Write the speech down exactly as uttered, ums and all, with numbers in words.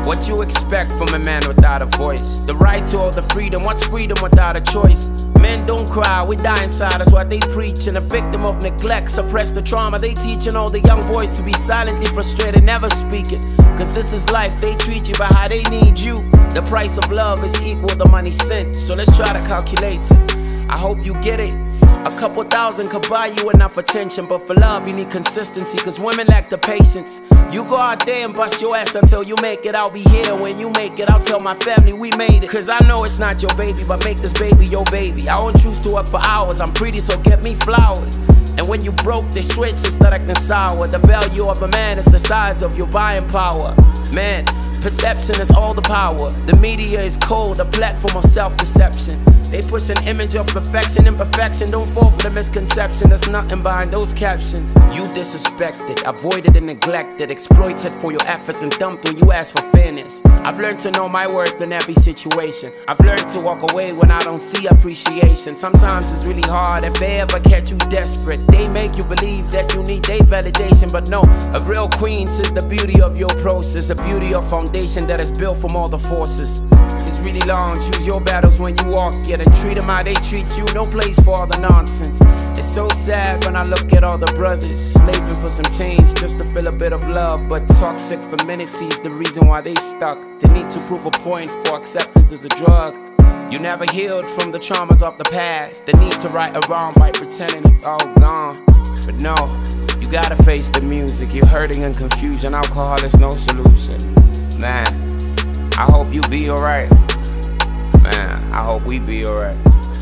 What you expect from a man without a voice? The right to all the freedom, what's freedom without a choice? Men don't cry, we die inside, that's what they preach. And a victim of neglect, suppress the trauma they teaching all the young boys to be silently frustrated, never speaking. Cause this is life, they treat you by how they need you. The price of love is equal to money sent, so let's try to calculate it. I hope you get it. A couple thousand could buy you enough attention, but for love you need consistency, cause women lack the patience. You go out there and bust your ass until you make it. I'll be here when you make it, I'll tell my family we made it. Cause I know it's not your baby, but make this baby your baby. I won't choose to up for hours, I'm pretty so get me flowers. And when you broke, they switch instead of acting sour. The value of a man is the size of your buying power. Man, perception is all the power. The media is cold, a platform of self-deception. They push an image of perfection, imperfection. Don't fall for the misconception, there's nothing behind those captions. You disrespected, avoided and neglected, exploited for your efforts and dumped when you ask for fairness. I've learned to know my worth in every situation. I've learned to walk away when I don't see appreciation. Sometimes it's really hard if they ever catch you desperate. They make you believe that you need their validation, but no, a real queen sees the beauty of your process, a beauty of foundation that is built from all the forces. It's really long, choose your battles when you walk it, and treat them how they treat you, no place for all the nonsense. It's so sad when I look at all the brothers slaving for some change just to feel a bit of love, but toxic femininity is the reason why they stuck. The need to prove a point for acceptance is a drug. You never healed from the traumas of the past, the need to right a wrong by pretending it's all gone. But no, you gotta face the music, you're hurting and confusion, alcohol is no solution. Man, I hope you be alright. Man, I hope we be alright.